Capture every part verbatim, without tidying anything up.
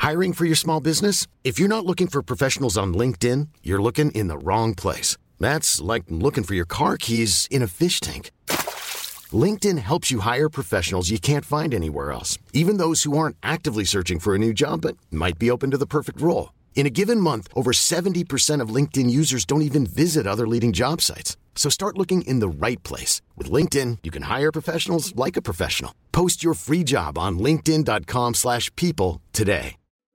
Hiring for your small business? If you're not looking for professionals on LinkedIn, you're looking in the wrong place. That's like looking for your car keys in a fish tank. LinkedIn helps you hire professionals you can't find anywhere else, even those who aren't actively searching for a new job but might be open to the perfect role. In a given month, over seventy percent of LinkedIn users don't even visit other leading job sites. So start looking in the right place. With LinkedIn, you can hire professionals like a professional. Post your free job on linkedin.com slash people today.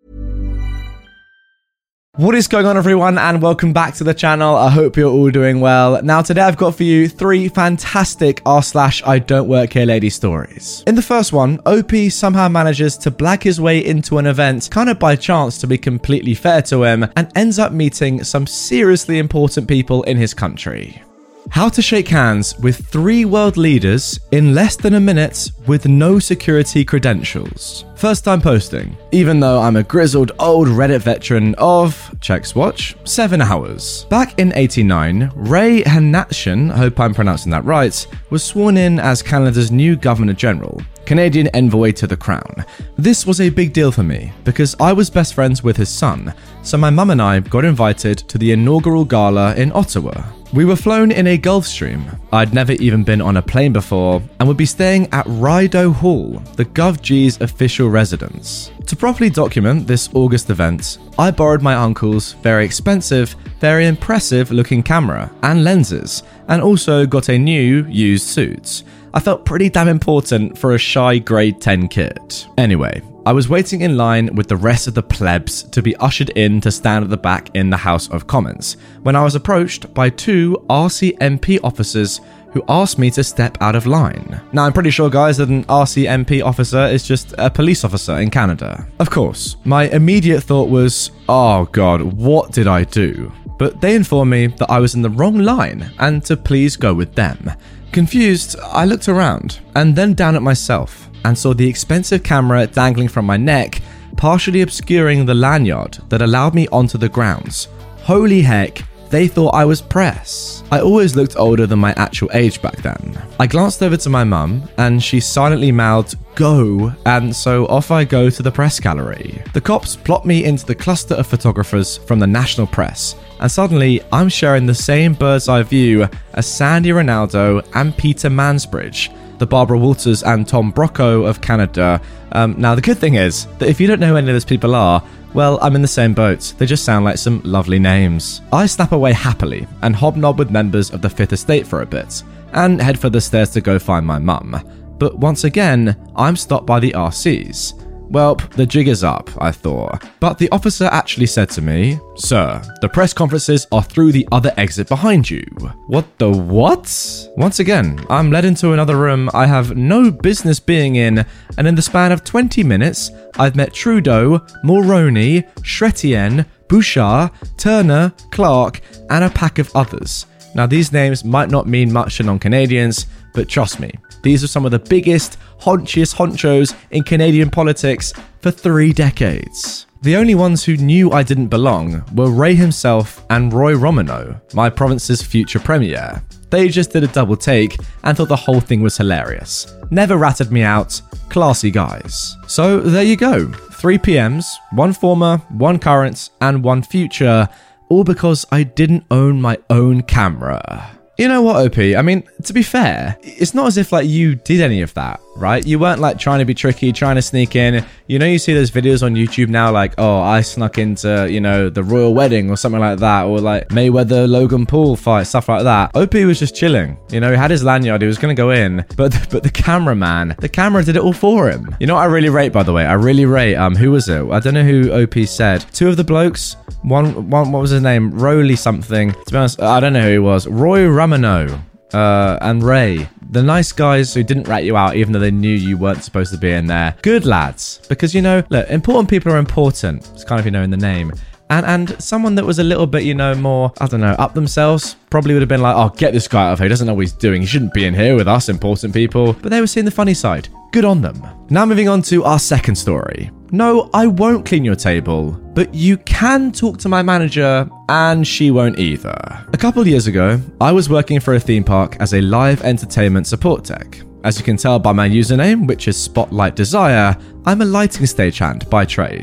What is going on, everyone, and welcome back to the channel. I hope you're all doing well. Now, today I've got for you three fantastic r slash I don't work here lady stories. In the first one, O P somehow manages to blag his way into an event, kind of by chance to be completely fair to him, and ends up meeting some seriously important people in his country. How to shake hands with three world leaders in less than a minute with no security credentials. First time posting, even though I'm a grizzled old Reddit veteran of, checks watch, seven hours. Back in eighty-nine, Ray Hanatchen, hope I'm pronouncing that right, was sworn in as Canada's new Governor General, Canadian envoy to the Crown. This was a big deal for me because I was best friends with his son, so my mum and I got invited to the inaugural gala in Ottawa. We were flown in a Gulfstream. I'd never even been on a plane before and would be staying at Rideau Hall, the GovG's official residence. To properly document this August event, I borrowed my uncle's very expensive, very impressive looking camera and lenses, and also got a new used suit. I felt pretty damn important for a shy grade ten kid. Anyway, I was waiting in line with the rest of the plebs to be ushered in to stand at the back in the House of Commons, when I was approached by two R C M P officers who asked me to step out of line. Now, I'm pretty sure, guys, that an R C M P officer is just a police officer in Canada. Of course, my immediate thought was, oh god, what did I do? But they informed me that I was in the wrong line and to please go with them. Confused, I looked around and then down at myself and saw the expensive camera dangling from my neck, partially obscuring the lanyard that allowed me onto the grounds. Holy heck, they thought I was press. I always looked older than my actual age back then. I glanced over to my mum and she silently mouthed, "Go," and so off I go to the press gallery. The cops plot me into the cluster of photographers from the national press, and suddenly I'm sharing the same bird's eye view as Sandy Ronaldo and Peter Mansbridge, the Barbara Walters and Tom Brocco of Canada. Um, now, the good thing is that if you don't know who any of those people are, well, I'm in the same boat. They just sound like some lovely names. I snap away happily and hobnob with members of the Fifth Estate for a bit, and head for the stairs to go find my mum. But once again, I'm stopped by the R Cs. Well, the jig is up, I thought. But the officer actually said to me, "Sir, the press conferences are through the other exit behind you." What the what? Once again, I'm led into another room I have no business being in, and in the span of twenty minutes, I've met Trudeau, Mulroney, Chrétien, Bouchard, Turner, Clark, and a pack of others. Now, these names might not mean much to non-Canadians, but trust me, these are some of the biggest, haunchiest honchos in Canadian politics for three decades. The only ones who knew I didn't belong were Ray himself and Roy Romano, my province's future premier. They just did a double take and thought the whole thing was hilarious. Never ratted me out. Classy guys. So there you go. Three P Ms, one former, one current, and one future, all because I didn't own my own camera. You know what, O P? I mean, to be fair, it's not as if like you did any of that, right? You weren't like trying to be tricky, trying to sneak in. You know, you see those videos on YouTube now like, oh, I snuck into, you know, the royal wedding or something like that, or like Mayweather, Logan Paul fight, stuff like that. O P was just chilling. You know, he had his lanyard, he was going to go in, but but the cameraman, the camera did it all for him. You know what I really rate, by the way? I really rate, um, who was it? I don't know who O P said. Two of the blokes, one, one, what was his name? Rowley something. To be honest, I don't know who he was. Roy Romano. Uh, and Ray, the nice guys who didn't rat you out even though they knew you weren't supposed to be in there. Good lads. Because, you know, look, important people are important. It's kind of, you know, in the name. And and someone that was a little bit, you know, more, I don't know, up themselves, probably would have been like, oh, get this guy out of here. He doesn't know what he's doing. He shouldn't be in here with us important people. But they were seeing the funny side. Good on them. Now moving on to our second story. No, I won't clean your table, but you can talk to my manager and she won't either. A couple of years ago, I was working for a theme park as a live entertainment support tech. As you can tell by my username, which is Spotlight Desire, I'm a lighting stagehand by trade.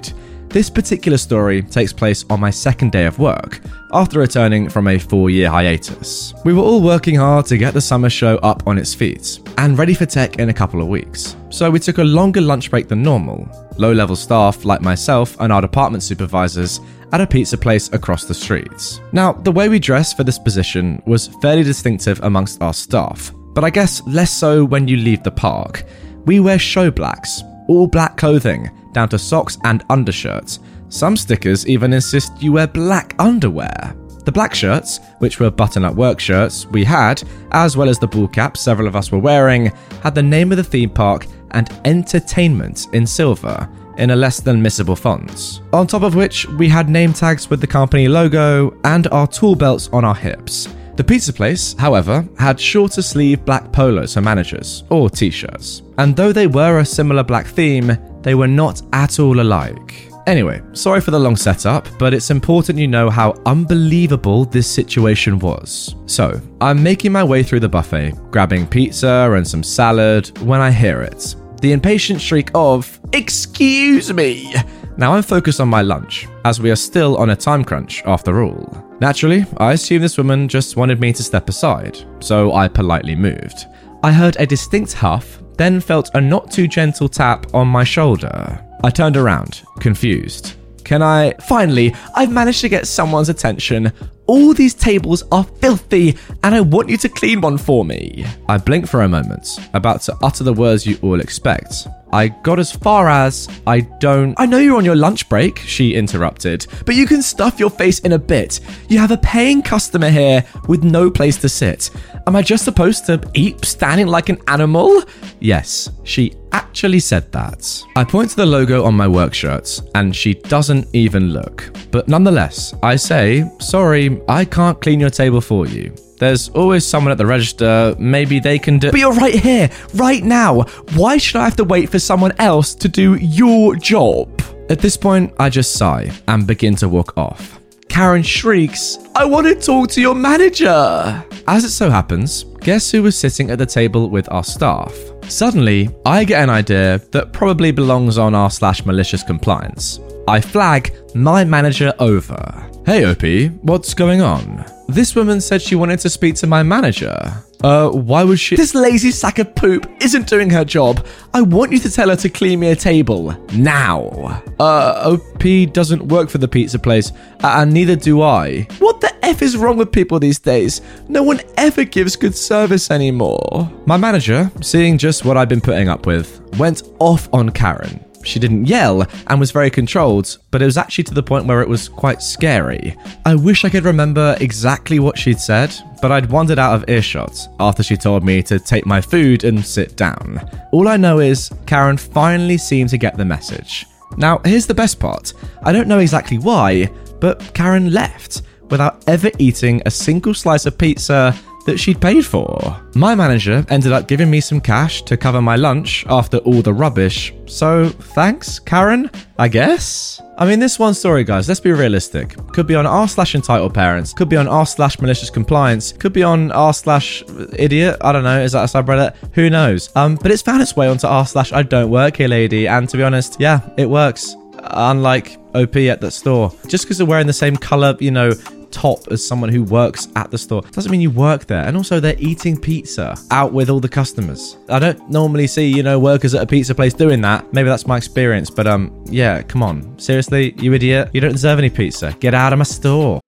This particular story takes place on my second day of work, after returning from a four-year hiatus. We were all working hard to get the summer show up on its feet, and ready for tech in a couple of weeks. So we took a longer lunch break than normal. Low-level staff like myself and our department supervisors at a pizza place across the street. Now, the way we dressed for this position was fairly distinctive amongst our staff, but I guess less so when you leave the park. We wear show blacks, all black clothing, down to socks and undershirts. Some stickers even insist you wear black underwear. The black shirts, which were button-up work shirts we had, as well as the ball caps several of us were wearing, had the name of the theme park and entertainment in silver, in a less than missable font. On top of which, we had name tags with the company logo and our tool belts on our hips. The pizza place, however, had shorter sleeve black polos for managers, or t-shirts. And though they were a similar black theme, they were not at all alike. Anyway, sorry for the long setup, but it's important you know how unbelievable this situation was. So, I'm making my way through the buffet, grabbing pizza and some salad, when I hear it. The impatient shriek of, "Excuse me!" Now I'm focused on my lunch, as we are still on a time crunch after all. Naturally, I assume this woman just wanted me to step aside, so I politely moved. I heard a distinct huff, then felt a not too gentle tap on my shoulder. I turned around, confused. Can I... Finally, I've managed to get someone's attention. All these tables are filthy, and I want you to clean one for me. I blinked for a moment, about to utter the words you all expect. I got as far as, I don't... I know you're on your lunch break, she interrupted, but you can stuff your face in a bit. You have a paying customer here with no place to sit. Am I just supposed to eat standing like an animal? Yes, she actually said that. I point to the logo on my work shirts, and she doesn't even look. But nonetheless, I say, sorry, I can't clean your table for you. There's always someone at the register, maybe they can do- But you're right here, right now. Why should I have to wait for someone else to do your job? At this point, I just sigh and begin to walk off. Karen shrieks, I want to talk to your manager. As it so happens, guess who was sitting at the table with our staff? Suddenly, I get an idea that probably belongs on r slash malicious compliance. I flag my manager over. Hey O P, what's going on? This woman said she wanted to speak to my manager. Uh, why would she? This lazy sack of poop isn't doing her job. I want you to tell her to clean me a table. Now. Uh, O P doesn't work for the pizza place, and neither do I. What the F is wrong with people these days? No one ever gives good service anymore. My manager, seeing just what I've been putting up with, went off on Karen. She didn't yell and was very controlled, but it was actually to the point where it was quite scary. I wish I could remember exactly what she'd said, but I'd wandered out of earshot after she told me to take my food and sit down. All I know is Karen finally seemed to get the message. Now, here's the best part. I don't know exactly why, but Karen left without ever eating a single slice of pizza that she'd paid for. My manager ended up giving me some cash to cover my lunch after all the rubbish, so thanks, Karen, I guess? I mean, this one story, guys, let's be realistic. Could be on r slash entitled parents, could be on r slash malicious compliance, could be on r slash idiot, I don't know, is that a subreddit? Who knows? Um, but it's found its way onto r slash I don't work here lady, and to be honest, yeah, it works. Unlike O P at the store. Just because they're wearing the same colour, you know, top as someone who works at the store doesn't mean you work there. And also they're eating pizza out with all the customers. I don't normally see, you know, workers at a pizza place doing that. Maybe that's my experience, but um yeah, come on, seriously, you idiot, you don't deserve any pizza. Get out of my store.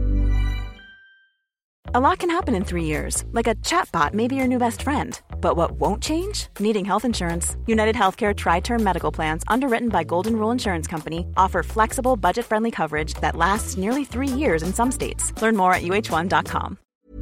A lot can happen in three years, like a chatbot may be your new best friend. But what won't change? Needing health insurance. United Healthcare Tri-Term Medical Plans, underwritten by Golden Rule Insurance Company, offer flexible, budget-friendly coverage that lasts nearly three years in some states. Learn more at U H one dot com.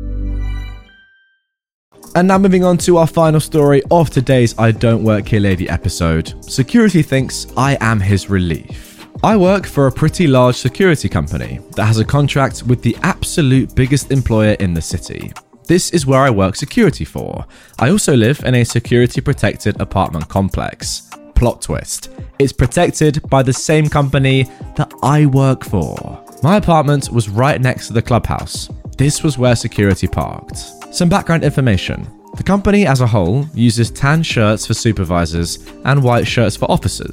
And now moving on to our final story of today's I Don't Work Here Lady episode. Security thinks I am his relief. I work for a pretty large security company that has a contract with the absolute biggest employer in the city. This is where I work security for. I also live in a security protected apartment complex. Plot twist. It's protected by the same company that I work for. My apartment was right next to the clubhouse. This was where security parked. Some background information. The company as a whole uses tan shirts for supervisors and white shirts for officers,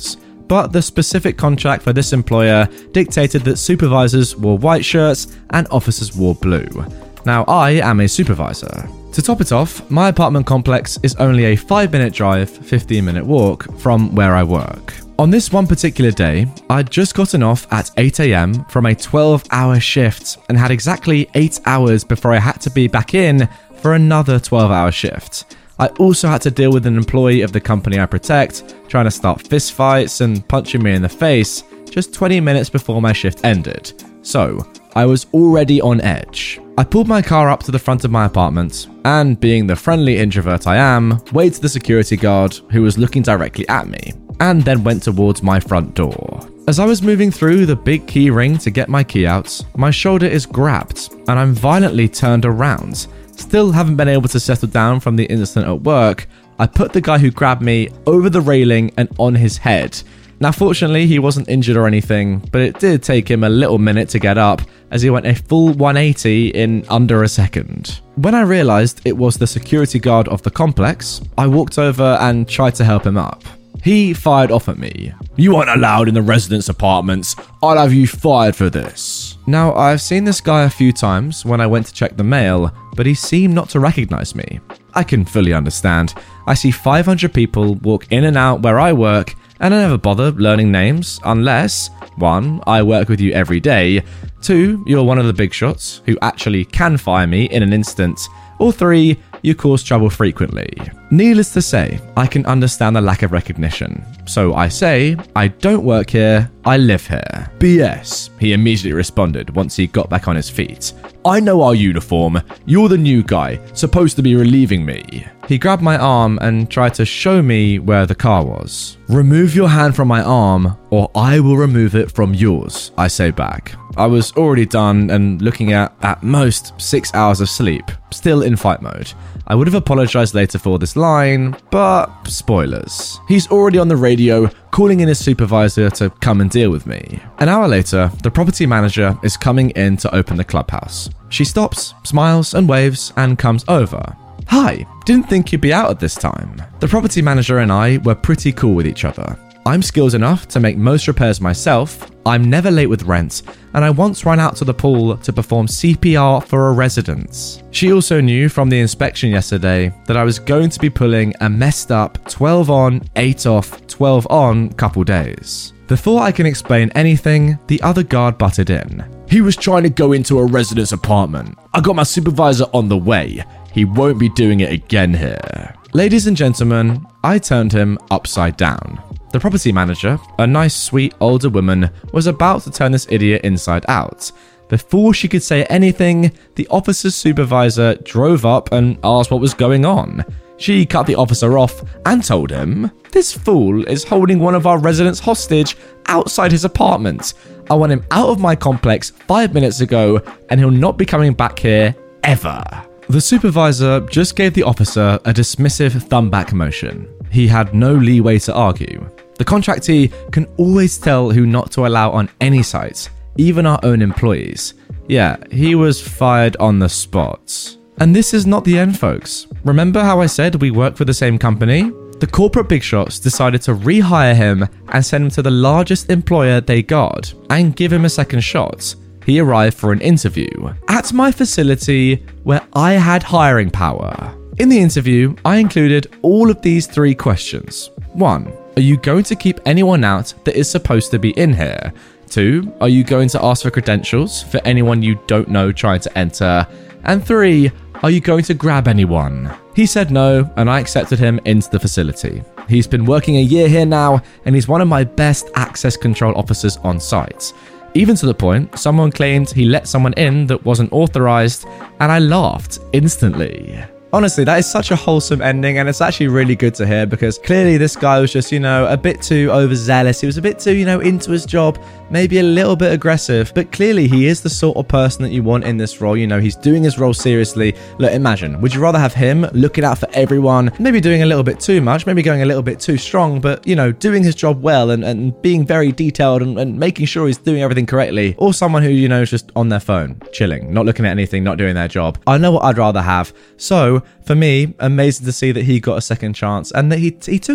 but the specific contract for this employer dictated that supervisors wore white shirts and officers wore blue. Now, I am a supervisor. To top it off, my apartment complex is only a five minute drive, fifteen minute walk from where I work. On this one particular day, I'd just gotten off at eight a.m. from a twelve hour shift and had exactly eight hours before I had to be back in for another twelve hour shift. I also had to deal with an employee of the company I protect trying to start fistfights and punching me in the face just twenty minutes before my shift ended. So, I was already on edge. I pulled my car up to the front of my apartment and, being the friendly introvert I am, waved to the security guard who was looking directly at me, and then went towards my front door. As I was moving through the big key ring to get my key out, my shoulder is grabbed and I'm violently turned around. Still haven't been able to settle down from the incident at work. I put the guy who grabbed me over the railing and on his head. Now, fortunately, he wasn't injured or anything, but it did take him a little minute to get up as he went a full one eighty in under a second. When I realized it was the security guard of the complex, I walked over and tried to help him up. He fired off at me. "You aren't allowed in the residence apartments. I'll have you fired for this." Now, I've seen this guy a few times when I went to check the mail, but he seemed not to recognize me. I can fully understand. I see five hundred people walk in and out where I work, and I never bother learning names unless, one, I work with you every day, two, you're one of the big shots who actually can fire me in an instant, or three, you cause trouble frequently. Needless to say, I can understand the lack of recognition. So I say, I don't work here, I live here. B S, he immediately responded once he got back on his feet. "I know our uniform. You're the new guy, supposed to be relieving me." He grabbed my arm and tried to show me where the car was. "Remove your hand from my arm, or I will remove it from yours," I say back. I was already done and looking at, at most, six hours of sleep, still in fight mode. I would have apologized later for this line, but spoilers. He's already on the radio, calling in his supervisor to come and deal with me. An hour later, the property manager is coming in to open the clubhouse. She stops, smiles and waves, and comes over. "Hi, didn't think you'd be out at this time." The property manager and I were pretty cool with each other. I'm skilled enough to make most repairs myself, I'm never late with rent, and I once ran out to the pool to perform C P R for a resident. She also knew from the inspection yesterday that I was going to be pulling a messed up twelve on, eight off, twelve on couple days. Before I can explain anything, the other guard butted in. "He was trying to go into a resident's apartment. I got my supervisor on the way. He won't be doing it again here." Ladies and gentlemen, I turned him upside down. The property manager, a nice sweet older woman, was about to turn this idiot inside out. Before she could say anything, the officer's supervisor drove up and asked what was going on. She cut the officer off and told him, "This fool is holding one of our residents hostage outside his apartment. I want him out of my complex five minutes ago and he'll not be coming back here ever." The supervisor just gave the officer a dismissive thumb back motion. He had no leeway to argue. The contractee can always tell who not to allow on any site, even our own employees. Yeah, he was fired on the spot. And this is not the end, folks. Remember how I said we work for the same company? The corporate big shots decided to rehire him and send him to the largest employer they got and give him a second shot. He arrived for an interview at my facility where I had hiring power. In the interview, I included all of these three questions. One, are you going to keep anyone out that is supposed to be in here? Two, are you going to ask for credentials for anyone you don't know trying to enter? And three, are you going to grab anyone? He said no, and I accepted him into the facility. He's been working a year here now, and he's one of my best access control officers on site. Even to the point, someone claimed he let someone in that wasn't authorized, and I laughed instantly. Honestly, that is such a wholesome ending, and it's actually really good to hear because clearly this guy was just, you know, a bit too overzealous. He was a bit too, you know, into his job, maybe a little bit aggressive, but clearly he is the sort of person that you want in this role. You know, he's doing his role seriously. Look, imagine, would you rather have him looking out for everyone, maybe doing a little bit too much, maybe going a little bit too strong, but, you know, doing his job well and, and being very detailed and, and making sure he's doing everything correctly, or someone who, you know, is just on their phone, chilling, not looking at anything, not doing their job? I know what I'd rather have. So, for me, amazing to see that he got a second chance and that he he took it.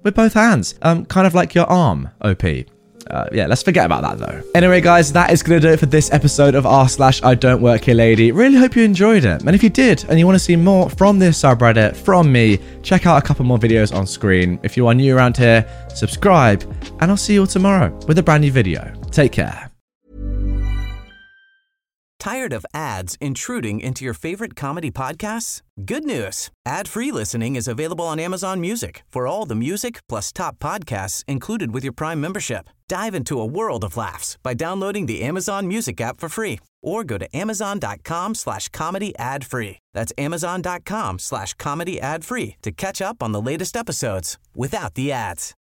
with both hands, um, kind of like your arm, O P. Uh, yeah, let's forget about that though. Anyway, guys, that is going to do it for this episode of r slash I Don't Work Here Lady. Really hope you enjoyed it. And if you did, and you want to see more from this subreddit, from me, check out a couple more videos on screen. If you are new around here, subscribe, and I'll see you all tomorrow with a brand new video. Take care. Tired of ads intruding into your favorite comedy podcasts? Good news. Ad-free listening is available on Amazon Music for all the music plus top podcasts included with your Prime membership. Dive into a world of laughs by downloading the Amazon Music app for free or go to amazon.com slash comedy ad free. That's amazon.com slash comedy ad free to catch up on the latest episodes without the ads.